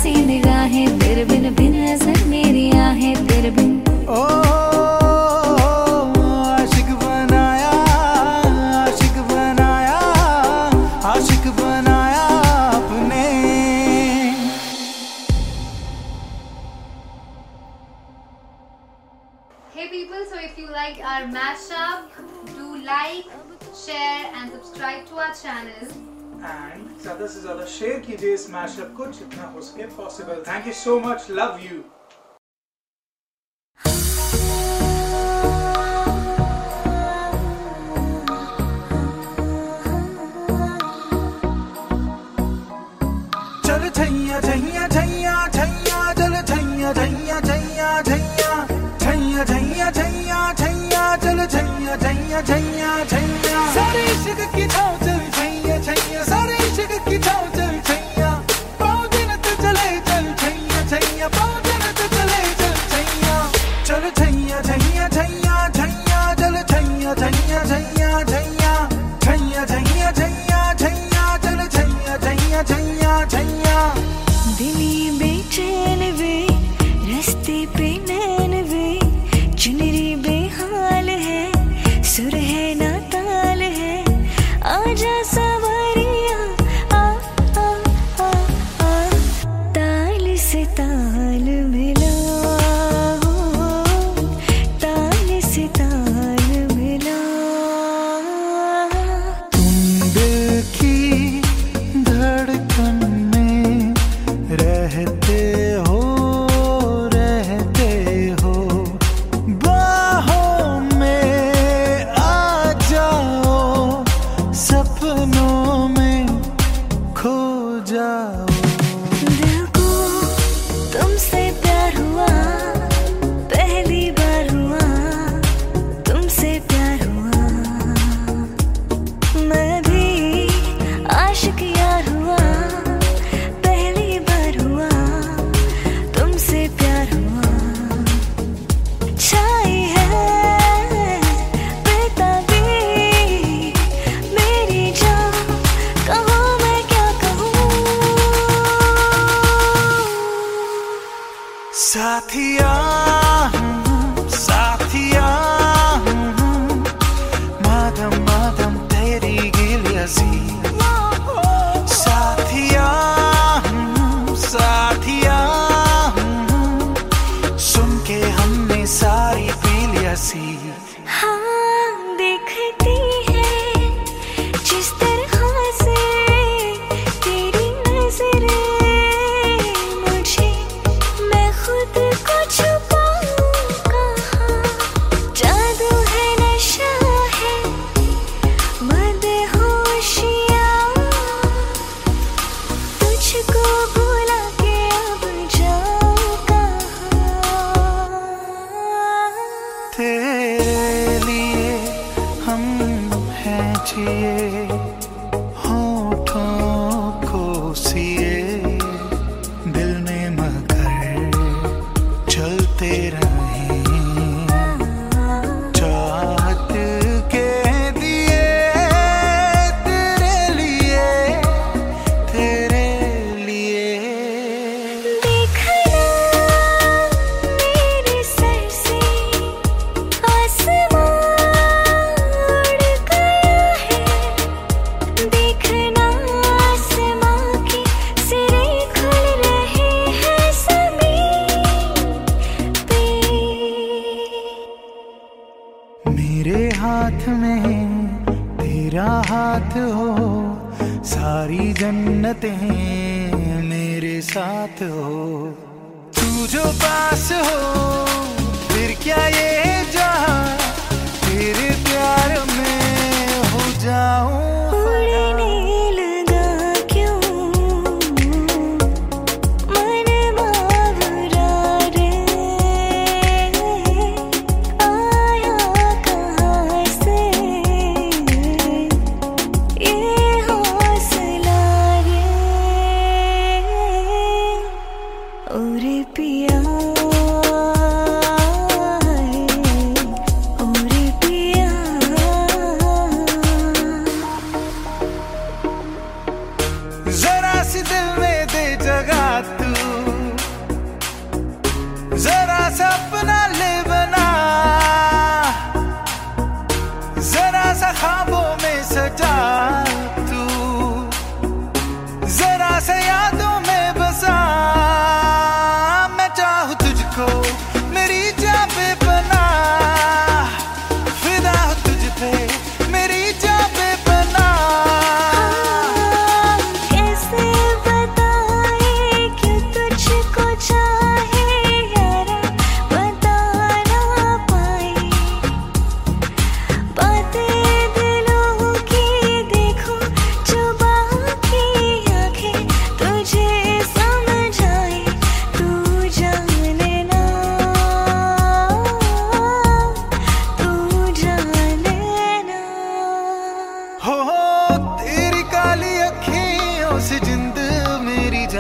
सी निगाहें तेरे बिन, बिन नजर मेरी आहें तेरे बिन। ओ आशिक बनाया, आशिक बनाया, आशिक बनाया आपने। Hey people, so if you like our mashup, do like, share and subscribe to our channel. And ज़्यादा से ज़्यादा शेयर कीजिए इस मैशअप को जितना हो सके possible. Thank you so much, love you. चल छैया छैया छैया छैया, चल छैया छैया छैया छैया, छैया छैया छैया छैया, चल छैया छैया छैया छैया। सारे इश्क की छाँव चल छैया छैया, सारे इश्क की छाँव चल छैया। पाँव गिनत चले चल छैया छैया, पाँव गिनत चले चल छैया। चल छैया छैया छैया छैया, चल छैया छैया छैया छैया, छैया छैया छैया छैया, चल छैया छैया छैया छैया। दिली बेचैन वे, रास्ते पे नैन वे, चुनरी बेहाल है, सुर है ना ताल है, आजा सवारिया आ आ आ आ, ताल से ताल मिला, ताल से ताल मिला। तुम दिल की धड़कन में रहते हो, रहते हो, बाहों में आ जाओ, सपनों में खो जाओ। दिल को तुमसे प्यार हुआ, पहली बार हुआ, तुमसे प्यार हुआ। मैं भी आशिक यार हुआ, पहली बार हुआ, तुमसे प्यार हुआ। छाई है बेताबी मेरी जान, कहूँ मैं क्या कहूँ। साथिया साथिया, मादम मादम तेरी गिलियासी। साथिया साथिया, सुन के हमने सारी पी लिया सी। हाँ देखती है जिस तरह से तेरी नजरें मुझे, मैं खुद को छुपाऊं कहाँ। जादू है, नशा है, मदहोशियाँ, तुझको भुला के अब जाऊं कहाँ। तेरे लिए हम हैं जिए, होठों को सिए, दिल में मगर चलते रहें, चाहत के दिए तेरे लिए, तेरे लिए। देखना मेरे सर से आसमां उड़ गया है, देखना आसमां के सिरे खुल रहे हैं ज़मीन पे। मेरे हाथ में तेरा हाथ हो, सारी जन्नतें मेरे साथ हो। तू जो पास हो फिर क्या ये जहां, तेरे प्यार में हो जाऊं। उड़ने लगा क्यों मन बावरा रे, आया कहाँ से ये हौसला रे। ओरे पिया, ओरे पिया,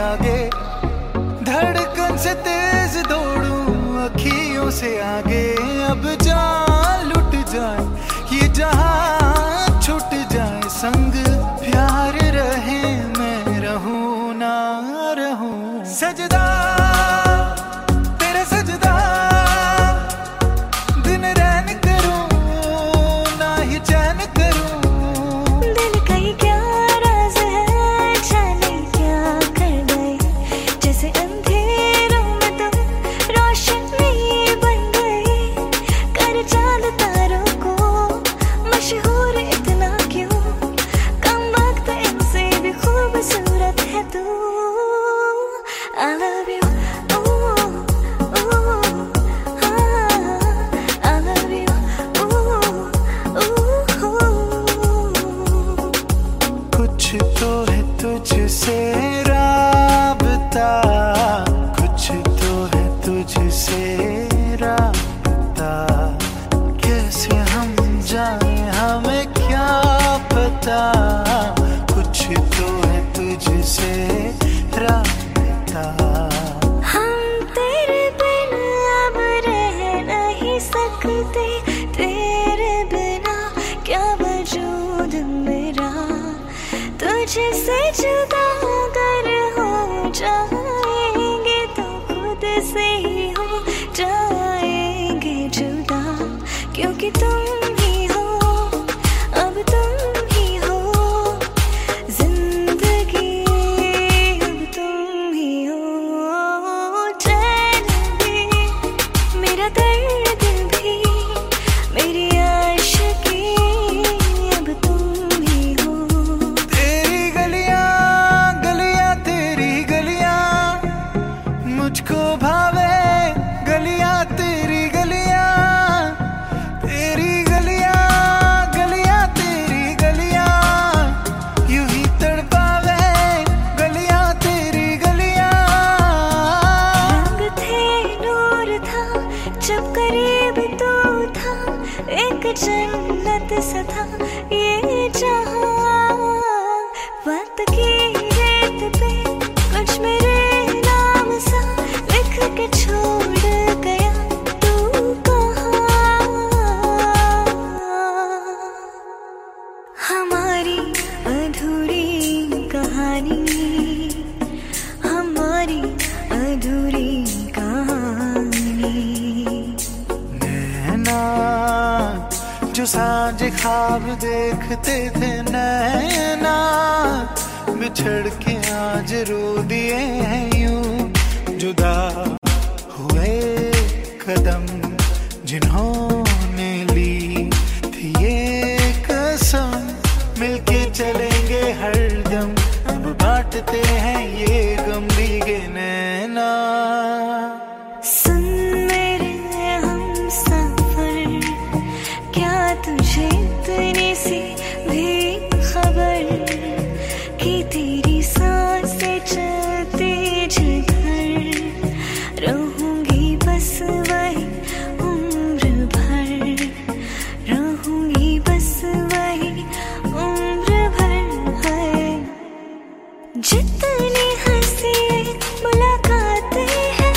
आगे, धड़कन से तेज दौड़ूं अखियों से आगे। अब जान लुट जाए ये जहां, छूट जाए संग प्यार रहे, मैं रहूं ना रहूं। सजदा तेरा सजदा, दिन रैन करूं ना ही चैन करूं। दिल कहीं क्या राज है, जाने क्या कर गए, जैसे अंधेरों में तुम रोशनी बन गए। कर चांद तारों को मशहूर इतना क्यों, कम वक्त इनसे भी खूबसूरत है तू। I love you, ooh, ooh, ah, I love you, ooh, ooh। कुछ तो है तुझसे राबता, कुछ तो है तुझसे राबता। कैसे हम जाने हमें क्या पता, कुछ तो है तुझसे राबता। हम तेरे बिन अब रह नहीं सकते, तेरे बिना क्या वजूद मेरा। तुझसे जुदा अगर हो जाएंगे तो खुद से ही हो जाएंगे जुदा, क्योंकि तुम ही हो, अब तुम ही हो जिंदगी, अब तुम ही हो। चैन भी, मेरा दर्द भी, मेरी आशिकी, अब तुम ही हो। तेरी गलियां गलियां तेरी गलियां मुझको भावे, गलियां तेरी गलियां, तेरी गलियां गलियां तेरी गलियां यूं ही तड़पावे, गलियां तेरी गलियां। रंग थे नूर था जब करीब तू था, एक जन्नत सा था ये जहां। वक्त की रेत पे कुछ मेरे नाम सा लिख के छोड़ गया तू कहाँ। हमारी अधूरी कहानी, हमारी अधूरी कहानी। नैना जो सांझ ख्वाब देखते थे, नैना बिछड़ के आज रो दिए हैं यूं। जुदा हुए कदम जिन्होंने ली थी ये कसम, मिलके चलेंगे हरदम, अब बांटते हैं ये गम भीगे नैना। सुन मेरे हम सफर, क्या तुझे इतनी सी भी खबर कि तेरी सांसें चलती जिधर, रहूंगी बस वही उम्र भर, रहूंगी बस वही उम्र भर है। जितनी हंसी मुलाकातें हैं,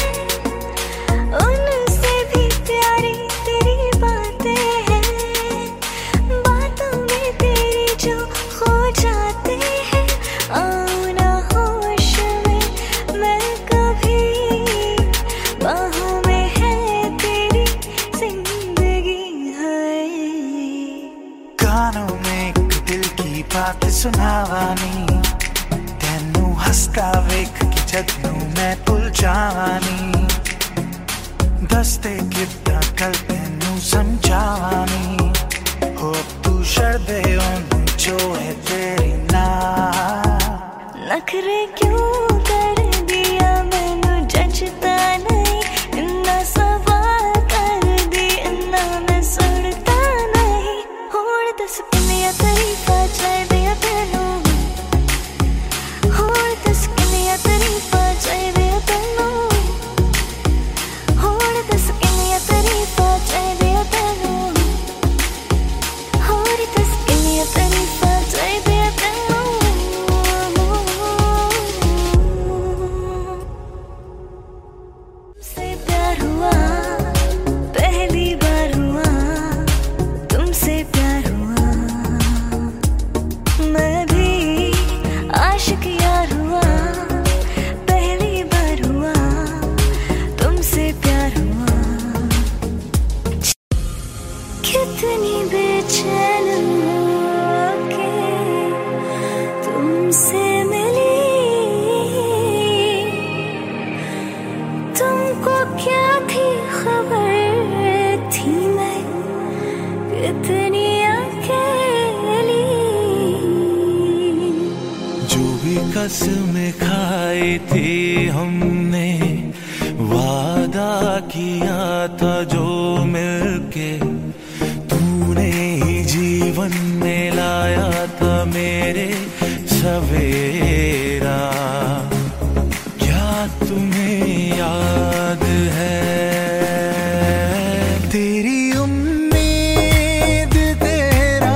उनसे भी प्यारी तेरी बातें हैं। बातों में तेरी जो खो जाते हैं, आओ ना होश में मैं कभी, बाहों में है तेरी जिंदगी है। कानों में एक दिल की बात सुनावानी, तेनू हसता वेख के जदनू मैं भुल जावानी। दसते कितना कल तेनू समझावानी, हो तू शर्दे ओनू जो है तेरी ना। नखरे क्यों कर दिया मैनू जचता नहीं, इन्ना सवाल कर दी इन्ना मैं सुनता नहीं। होड़ दस किन्निया तरीका चाहिए तेनू, होड़ दस किन्निया तरीका चाहिए तेनू, होड़ दस किन्निया तरीका चाहिए तेनू, होड़ दस किन्निया तरीका चाहिए तेनू। क्या थी खबर थी मैं कितनी अकेली। जो भी कसमें खाई थी हमने, वादा किया था जो मिलके, तूने ही जीवन में लाया था मेरे सवेरा। क्या तुम्हें याद है तेरी उम्मीद तेरा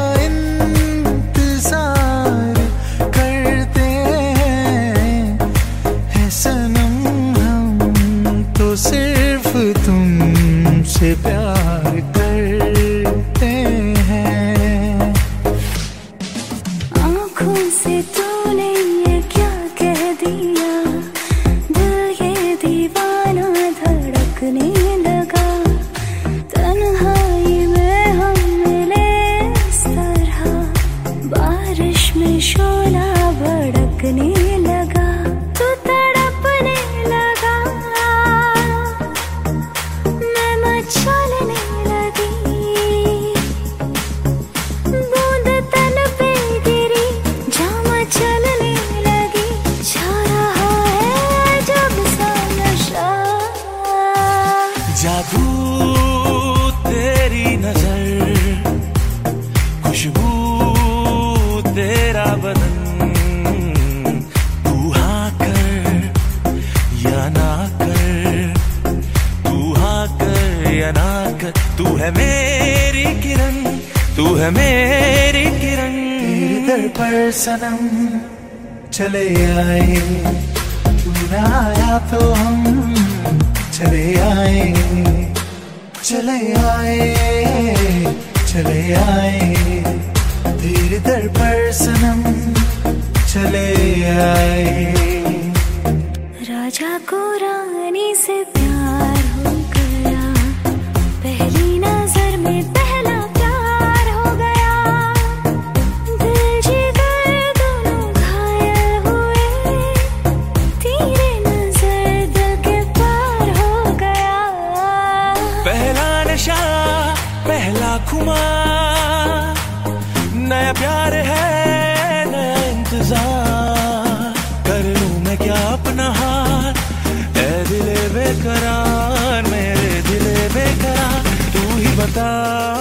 इंतजार करते हैं सनम, हम तो सिर्फ तुमसे प्यार करते हैं। आँखों से तूने ये क्या कह दिया, दिल ये दीवाना धड़कने लगा। तन्हाई में हम मिले इस तरह, बारिश में शोला भड़कने लगा। तू तड़पने लगा, मैं मचलने लगी। बूंद तन पे गिरी, जामा चलने लगी। छा रहा है जब सा नशा। जादू तेरी नजर, खुशबू तेरा बदन, तू हाँ कर या ना कर, तू हाँ कर या ना कर। तू है मेरी किरण, तू है मेरी किरण। तेरे दर पर सनम चले आए, तू ना आया तो हम चले आए, चले आए, चले आए। तेरे दर पर सनम चले आए। राजा को रानी से प्यार हो गया, पहली नजर में पहला प्यार हो गया। दिल जिगर दोनों घायल हुए, तेरे नजर दिल के पार हो गया। पहला नशा पहला खुमार, नया प्यार है नया इंतजार। कर लूं मैं क्या अपना हार, ऐ दिले बेकरार, मेरे दिले बेकरार। तू ही बता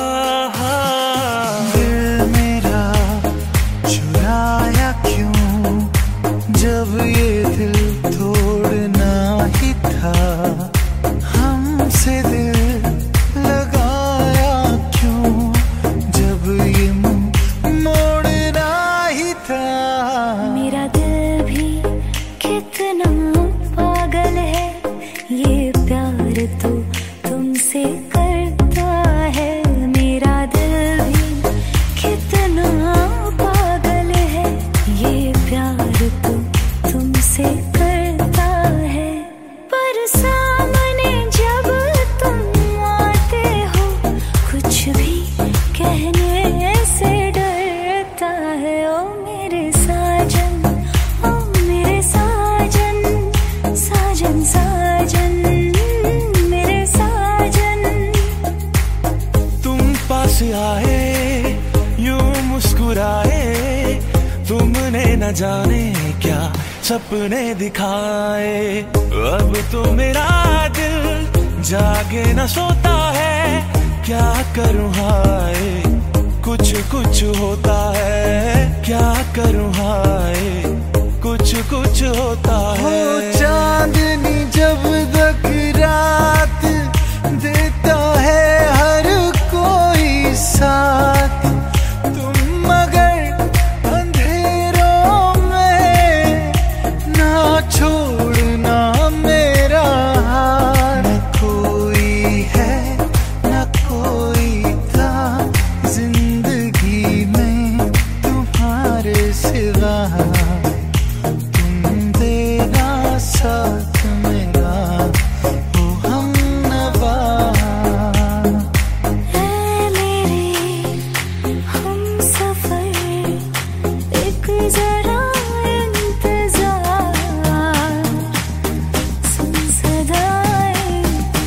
दिल मेरा चुराया क्यों, जब ये दिल तोड़ना ही था। हमसे दिल लगाया क्यों, जब ये मुंह मोड़ना ही था। मेरा दिल भी कितना पागल है, ये प्यार तो तुमसे करता है। मेरा दिल भी कितना पागल है, ये प्यार तो तुमसे करता है। पर सामने जब तुम आते हो, कुछ भी कहने से डरता है। ओ मेरे साजन, ओ मेरे साजन, साजन साजन, मेरे साजन। तुम पास आए यूं मुस्कुराए, तुमने न जाने क्या सपने दिखाए। अब तो मेरा दिल जागे न सोता है, क्या करूं हाय कुछ कुछ होता है। क्या करूं हाय कुछ कुछ होता है। चांदनी जब तक रात देता है हर कोई साथ, तुम मगर अंधेरों में ना छोड़ना मेरा हाथ। न कोई है न कोई था जिंदगी में तुम्हारे सिवा, तुम देना साथ मेरा ओ हमनवा। ऐ मेरे हमसफर, एक जरा इंतजार, सुन सदाएं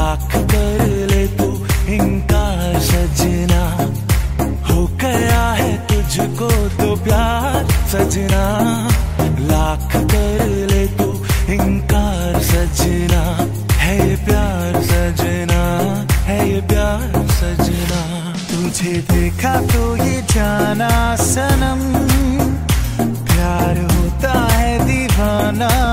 लाख कर ले तू इनकार सजना, हो गया है तुझको तो प्यार सजना। लाख कर ले तू इनकार सजना, है ये प्यार सजना, है ये प्यार सजना। तुझे देखा तो ये जाना सनम, प्यार होता है दीवाना।